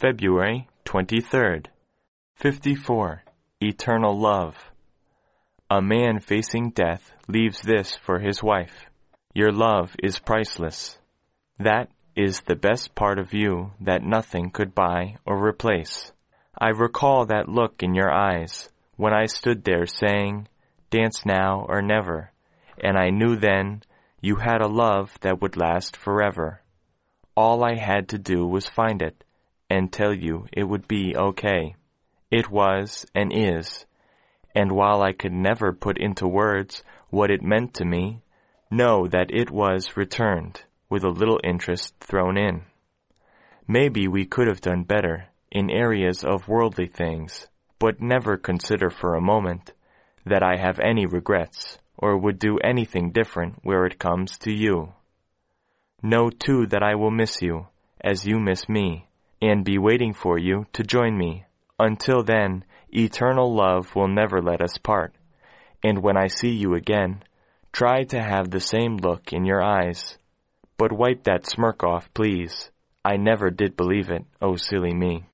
February 23rd. 54. Eternal Love. A man facing death leaves this for his wife. Your love is priceless. That is the best part of you that nothing could buy or replace. I recall that look in your eyes when I stood there saying, "Dance now or never," and I knew then you had a love that would last forever. All I had to do was find it and tell you it would be okay. It was and is, and while I could never put into words what it meant to me, know that it was returned with a little interest thrown in. Maybe we could have done better in areas of worldly things, but never consider for a moment that I have any regrets or would do anything different where it comes to you. Know too that I will miss you as you miss me, and be waiting for you to join me. Until then, eternal love will never let us part, and when I see you again, try to have the same look in your eyes. But wipe that smirk off, please. I never did believe it, oh silly me.